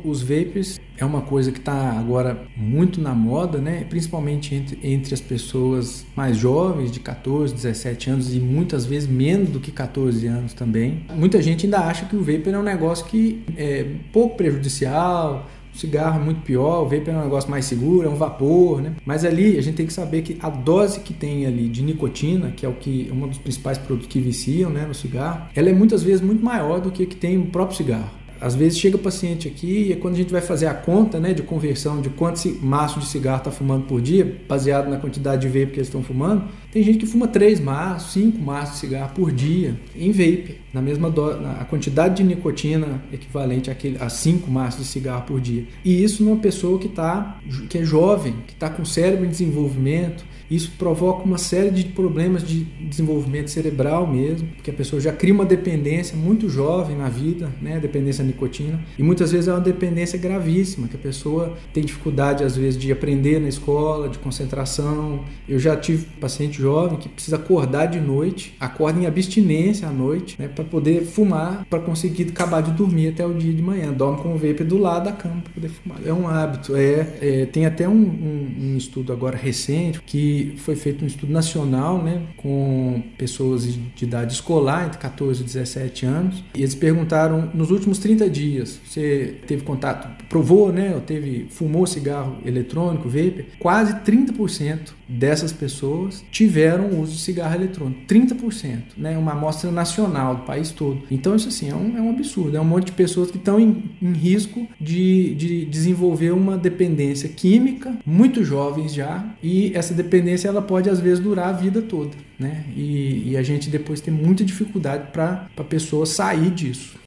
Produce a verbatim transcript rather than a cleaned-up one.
os vapers é uma coisa que está agora muito na moda, né? Principalmente entre, entre as pessoas mais jovens, de catorze, dezessete anos e muitas vezes menos do que catorze anos também. Muita gente ainda acha que o vapor é um negócio que é pouco prejudicial, o cigarro é muito pior, o vapor é um negócio mais seguro, é um vapor, né? Mas ali a gente tem que saber que a dose que tem ali de nicotina, que é o que, um dos principais produtos que viciam, né, no cigarro, ela é muitas vezes muito maior do que o que tem o próprio cigarro. Às vezes chega paciente aqui e quando a gente vai fazer a conta, né, de conversão de quantos maços de cigarro está fumando por dia, baseado na quantidade de vape que eles estão fumando, tem gente que fuma três maços, cinco maços de cigarro por dia em vape, na mesma dose, a quantidade de nicotina equivalente àquele, a cinco maços de cigarro por dia. E isso numa pessoa que, tá, que é jovem, que está com cérebro em desenvolvimento. Isso provoca uma série de problemas de desenvolvimento cerebral mesmo, porque a pessoa já cria uma dependência muito jovem na vida, né, dependência à nicotina, e muitas vezes é uma dependência gravíssima, que a pessoa tem dificuldade às vezes de aprender na escola, de concentração. Eu já tive paciente jovem que precisa acordar de noite, acorda em abstinência à noite, né, para poder fumar, para conseguir acabar de dormir até o dia de manhã, dorme com o vape do lado da cama para poder fumar. É um hábito, é, é tem até um, um, um estudo agora recente que foi feito um estudo nacional, né, com pessoas de idade escolar, entre catorze e dezessete anos, e eles perguntaram, nos últimos trinta dias, você teve contato, provou, né, ou teve, fumou cigarro eletrônico, vapor? Quase trinta por cento dessas pessoas tiveram uso de cigarro eletrônico, trinta por cento, né, uma amostra nacional do país todo. Então isso assim, é um, é um absurdo, é um monte de pessoas que estão em, em risco de, de desenvolver uma dependência química, muito jovens já, e essa dependência ela pode às vezes durar a vida toda, né? E, e a gente depois tem muita dificuldade para a pessoa sair disso.